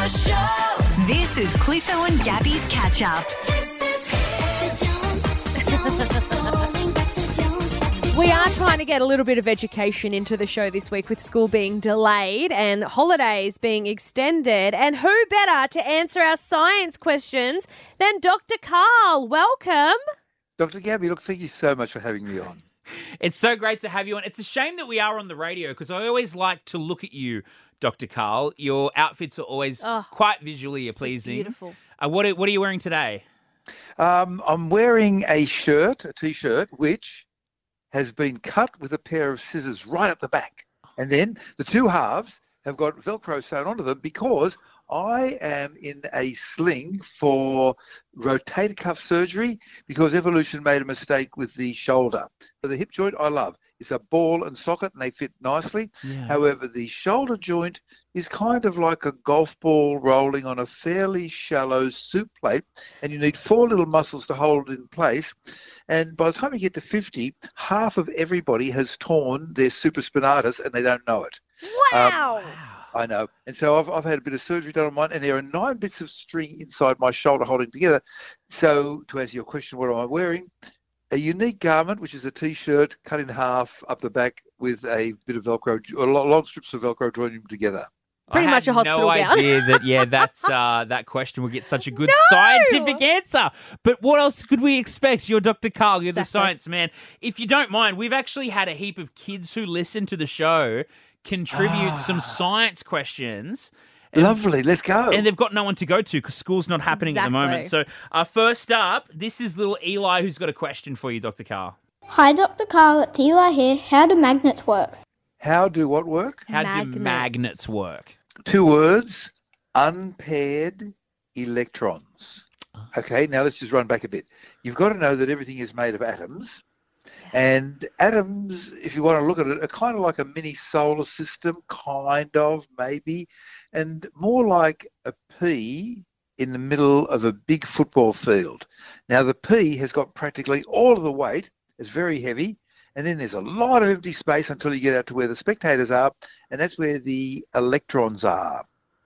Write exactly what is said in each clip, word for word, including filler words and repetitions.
Our show. This is Cliffo and Gabby's catch up. We are trying to get a little bit of education into the show this week with school being delayed and holidays being extended. And who better to answer our science questions than Doctor Carl? Welcome. Doctor Gabby, look, thank you so much for having me on. It's so great to have you on. It's a shame that we are on the radio because I always like to look at you, Doctor Carl. Your outfits are always Oh, quite visually pleasing. beautiful. Uh, what, are, what are you wearing today? Um, I'm wearing a shirt, a T-shirt, which has been cut with a pair of scissors right up the back. And then the two halves have got Velcro sewn onto them because I am in a sling for rotator cuff surgery because evolution made a mistake with the shoulder. So the hip joint I love. It's a ball and socket and they fit nicely. Yeah. However, the shoulder joint is kind of like a golf ball rolling on a fairly shallow soup plate, and you need four little muscles to hold it in place. And by the time you get to fifty, half of everybody has torn their supraspinatus and they don't know it. Wow. Um, I know. And so I've, I've had a bit of surgery done on mine, and there are nine bits of string inside my shoulder holding together. So to answer your question, what am I wearing? A unique garment, which is a T-shirt cut in half up the back with a bit of Velcro, or long strips of Velcro joining them together. Pretty I much had a hospital no gown. idea that, yeah, that's, uh, that question would get such a good No! scientific answer. But what else could we expect? You're Doctor Carl, you're the Exactly. science man. If you don't mind, we've actually had a heap of kids who listen to the show contribute Ah. some science questions. And- Lovely, let's go. And they've got no one to go to because school's not happening at the moment. So uh, first up, this is little Eli who's got a question for you, Doctor Carl. Hi, Doctor Carl. It's Eli here. How do magnets work? How do what work? How do Magnets. magnets work? Two words, unpaired electrons. Okay, now let's just run back a bit. You've got to know that everything is made of atoms. And atoms, if you want to look at it, are kind of like a mini solar system, kind of, maybe, and more like a pea in the middle of a big football field. Now, the pea has got practically all of the weight. It's very heavy. And then there's a lot of empty space until you get out to where the spectators are, and that's where the electrons are.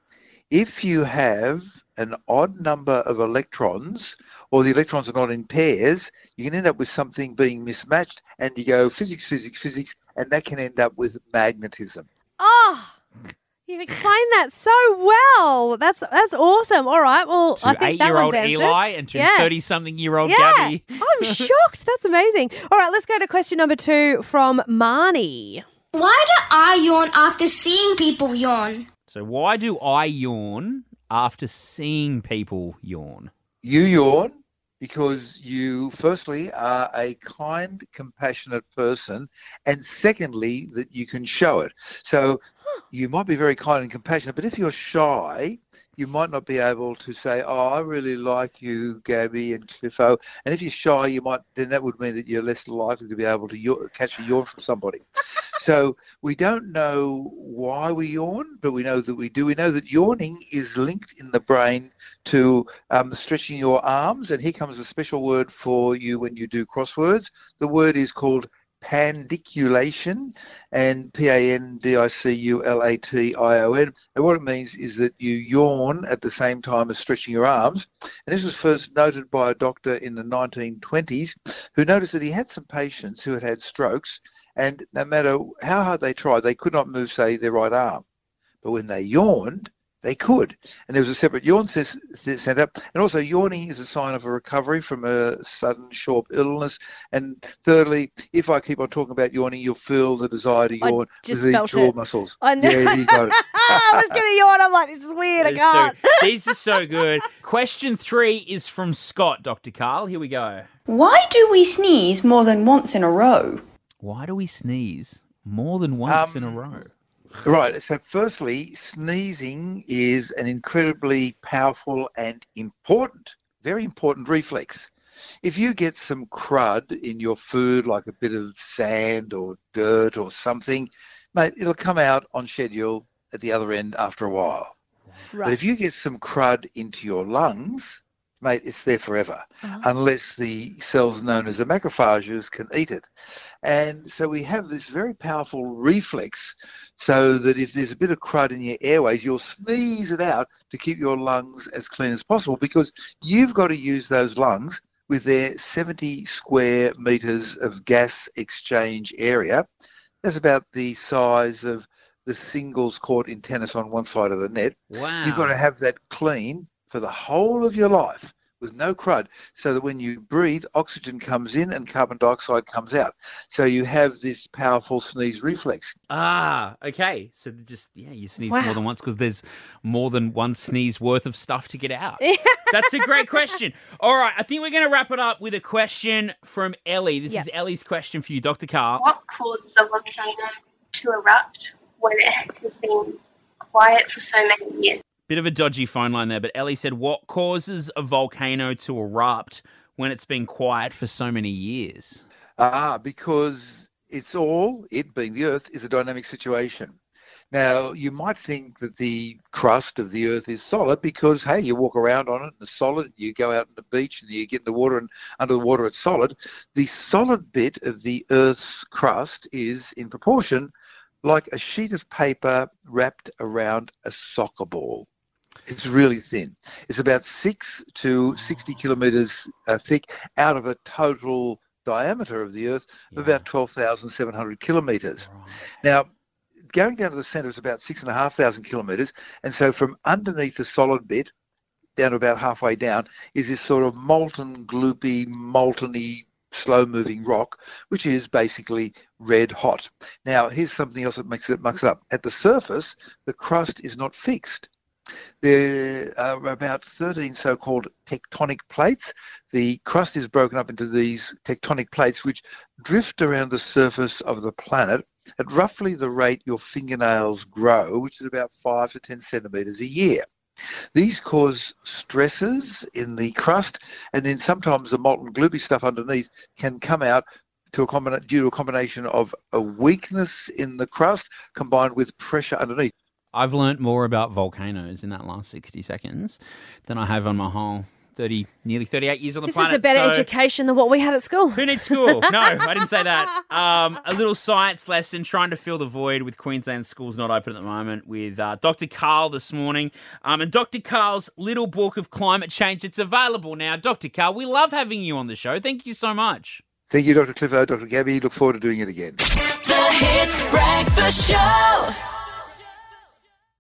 If you have an odd number of electrons, or the electrons are not in pairs, you can end up with something being mismatched, and you go physics, physics, physics, and that can end up with magnetism. Oh, you've explained that so well. That's that's awesome. All right, well, To I think that eight-year-old one's answered. Eli and to Yeah. thirty-something-year-old Yeah, Gabby. I'm shocked. That's amazing. All right, let's go to question number two from Marnie. Why do I yawn after seeing people yawn? So why do I yawn after seeing people yawn? You yawn because you, firstly, are a kind, compassionate person, and secondly, that you can show it. So you might be very kind and compassionate, but if you're shy, you might not be able to say, oh, I really like you, Gabby and Cliffo. And if you're shy, you might, then that would mean that you're less likely to be able to yaw- catch a yawn from somebody. So we don't know why we yawn, but we know that we do. We know that yawning is linked in the brain to um, stretching your arms. And here comes a special word for you when you do crosswords. The word is called pandiculation, and P A N D I C U L A T I O N. And what it means is that you yawn at the same time as stretching your arms. And this was first noted by a doctor in the nineteen twenties who noticed that he had some patients who had had strokes, and no matter how hard they tried, they could not move, say, their right arm. But when they yawned, they could. And there was a separate yawn centre. And also yawning is a sign of a recovery from a sudden short illness. And thirdly, if I keep on talking about yawning, you'll feel the desire to I yawn just with these felt jaw it. muscles. I know. Yeah, you got it. I was going to yawn. I'm like, this is weird. I It's can't. So, these are so good. Question three is from Scott, Doctor Carl. Here we go. Why do we sneeze more than once in a row? Why do we sneeze more than once Um, in a row? Right. So firstly, sneezing is an incredibly powerful and important, very important reflex. If you get some crud in your food, like a bit of sand or dirt or something, mate, it'll come out on schedule at the other end after a while. But Right. if you get some crud into your lungs, mate, it's there forever, uh-huh. unless the cells known as the macrophages can eat it. And so we have this very powerful reflex so that if there's a bit of crud in your airways, you'll sneeze it out to keep your lungs as clean as possible, because you've got to use those lungs with their seventy square metres of gas exchange area. That's about the size of the singles court in tennis on one side of the net. Wow. You've got to have that clean for the whole of your life with no crud, so that when you breathe, oxygen comes in and carbon dioxide comes out. So you have this powerful sneeze reflex. Ah, okay. So just, yeah, you sneeze Wow. more than once because there's more than one sneeze worth of stuff to get out. That's a great question. All right, I think we're going to wrap it up with a question from Ellie. This Yep. is Ellie's question for you, Doctor Carl. What causes a volcano to erupt when it has been quiet for so many years? Bit of a dodgy phone line there, but Ellie said, what causes a volcano to erupt when it's been quiet for so many years? Ah, because it's all, it being the Earth, is a dynamic situation. Now, you might think that the crust of the Earth is solid because, hey, you walk around on it and it's solid. You go out on the beach and you get in the water and under the water it's solid. The solid bit of the Earth's crust is, in proportion, like a sheet of paper wrapped around a soccer ball. It's really thin. It's about six to sixty kilometres uh, thick out of a total diameter of the Earth of Yeah. about twelve thousand seven hundred kilometres. Right. Now, going down to the centre is about six and a half thousand kilometres, and so from underneath the solid bit down to about halfway down is this sort of molten, gloopy, molten-y, slow-moving rock, which is basically red hot. Now, here's something else that makes it mucks it up. At the surface, the crust is not fixed. There are about thirteen so-called tectonic plates. The crust is broken up into these tectonic plates which drift around the surface of the planet at roughly the rate your fingernails grow, which is about five to ten centimetres a year. These cause stresses in the crust, and then sometimes the molten gloopy stuff underneath can come out to a combina- due to a combination of a weakness in the crust combined with pressure underneath. I've learnt more about volcanoes in that last sixty seconds than I have on my whole thirty, nearly thirty-eight years on the This planet. is a better so education than what we had at school. Who needs school? No, I didn't say that. Um, a little science lesson, trying to fill the void with Queensland schools not open at the moment, with uh, Doctor Carl this morning. Um, and Doctor Carl's little book of climate change, it's available now. Doctor Carl, we love having you on the show. Thank you so much. Thank you, Doctor Clifford, Doctor Gabby. Look forward to doing it again. The Hit Breakfast Show.